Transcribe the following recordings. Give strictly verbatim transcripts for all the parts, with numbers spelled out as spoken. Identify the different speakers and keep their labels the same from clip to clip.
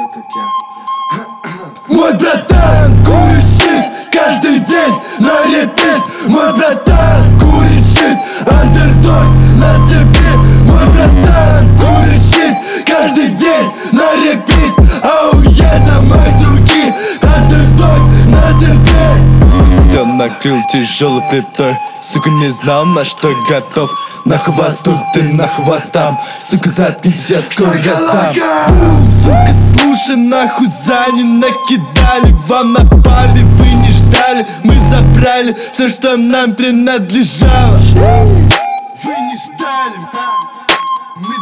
Speaker 1: Мой братан курит щит каждый день на репит. Мой братан курит щит, андердог на тебе. Мой братан курит щит каждый день на репит. Ау, еда, мои руки, андердог на тебе.
Speaker 2: Дел накрыл тяжелый плитой, сука, не знал, на что готов. На хвосту ты, на хвостам, сука, заткнись, я скоро сдам. Сука, слушай, нахуй за не накидали. Вам напали, вы не ждали. Мы забрали все, что нам принадлежало. Вы не ждали, мы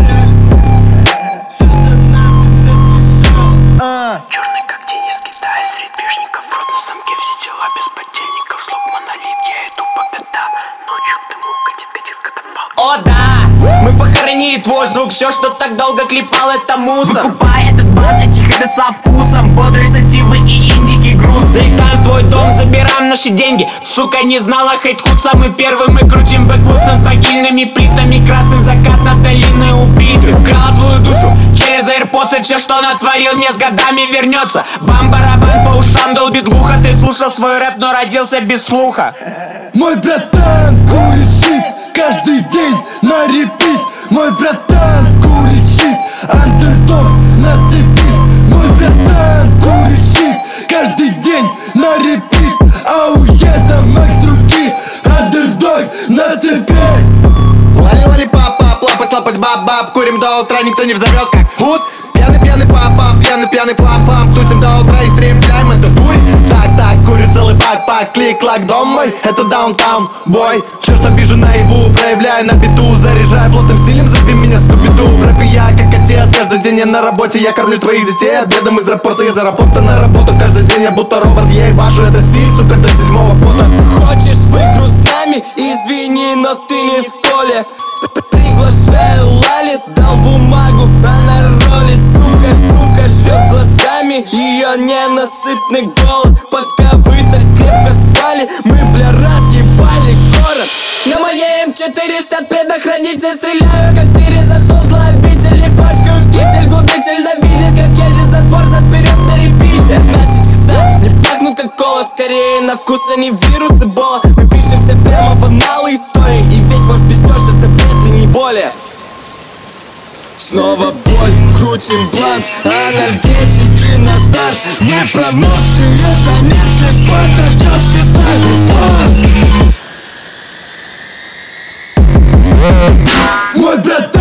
Speaker 2: забрали все, что нам принадлежало. а.
Speaker 3: Черный как тень из Китая, среди грешников, рот на замке, все тела без подельников. Слог монолит, я иду по пятам. Ночью в дыму катит, катит катафалк. О да, мы похоронили твой звук. Все, что так долго клепал, это мусор. Выкупай этот бас, этих это со вкусом. Бодрые сативы и индики груз. Заедаем твой дом, забираем наши деньги. Сука, не знала хейт-худ, самый первый. Мы крутим бэквуд над могильными плитами. Красный закат над долиной убитых. Украла твою душу через AirPods. И все, что натворил, мне с годами вернется. Бам-барабан по ушам долбит глухо. Ты слушал свой рэп, но родился без слуха.
Speaker 1: Мой братан курит щит каждый день на репит. Мой братан курит щит, андердог на цепи. Мой братан курит щит каждый день на репит. Ау, еда, Макс руки, андердог на цепи.
Speaker 4: Лали-лали, пап-пап, лапать-лапать, баб-баб. Курим до утра, никто не взорвет, как худ. Пьяный-пьяный пап-пап, пьяный-пьяный флам-флам. Тусим до утра и стримляем эту дурь. Так-так, курю целый пак-пак, клик-клак, дом мой, это даунтаун, бой. Все, что вижу наяву, проявляю на беду. Заряжаю плотным силем, зови меня Скуби-Ду. В рэпе я как отец, каждый день я на работе. Я кормлю твоих детей обедом из рапорта. Из аэропорта на работу, каждый день я будто робот. Я ебашу это силь, сука, до седьмого фото.
Speaker 5: Хочешь в игру с нами? Извини, но ты не в поле. Приглашаю Лали, дал бумагу, она ролит. Сука, сука, ждет глазами ее ненасытный голод. Пока вы так крепко спали, мы, бля, разъебали город. На моей эм четыреста предохранитель стреляю, как Сири. Зашел злообитель, не пачкаю китель. Губитель завидит, как я здесь затвор заперет на репите. Наши текста не пахнут как кола, скорее на вкус они вирус эбола. Мы пишемся прямо в аналы истории, и весь ваш пиздеж это бред и не более. Снова боль, крутим блант, энергетики наш старт. Мы промоушен, это не слепой, ты ждешь, считай.
Speaker 1: Мой брат